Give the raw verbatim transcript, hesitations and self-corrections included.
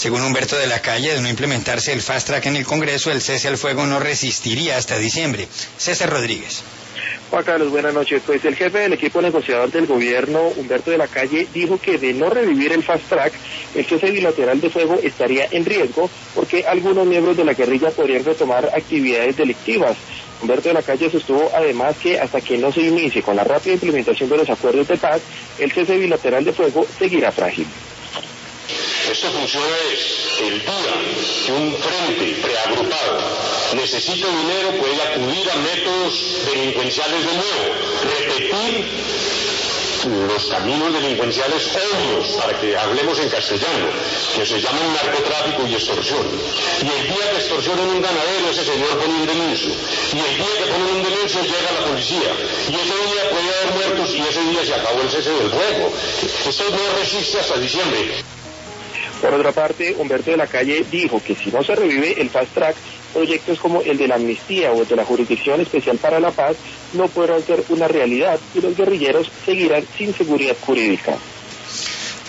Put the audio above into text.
Según Humberto de la Calle, de no implementarse el Fast Track en el Congreso, el cese al fuego no resistiría hasta diciembre. César Rodríguez. Juan Carlos, buenas noches. Pues el jefe del equipo negociador del gobierno, Humberto de la Calle, dijo que de no revivir el Fast Track, el cese bilateral de fuego estaría en riesgo porque algunos miembros de la guerrilla podrían retomar actividades delictivas. Humberto de la Calle sostuvo además que hasta que no se inicie con la rápida implementación de los acuerdos de paz, el cese bilateral de fuego seguirá frágil. Esto funciona es el día que un frente preagrupado necesita dinero, puede acudir a métodos delincuenciales de nuevo, repetir los caminos delincuenciales obvios, para que hablemos en castellano, que se llaman narcotráfico y extorsión. Y el día que extorsionan un ganadero, ese señor pone un denuncio. Y el día que pone un denuncio llega la policía. Y ese día puede haber muertos y ese día se acabó el cese del fuego. Esto no resiste hasta diciembre. Por otra parte, Humberto de la Calle dijo que si no se revive el Fast Track, proyectos como el de la amnistía o el de la Jurisdicción Especial para la Paz no podrán ser una realidad y los guerrilleros seguirán sin seguridad jurídica.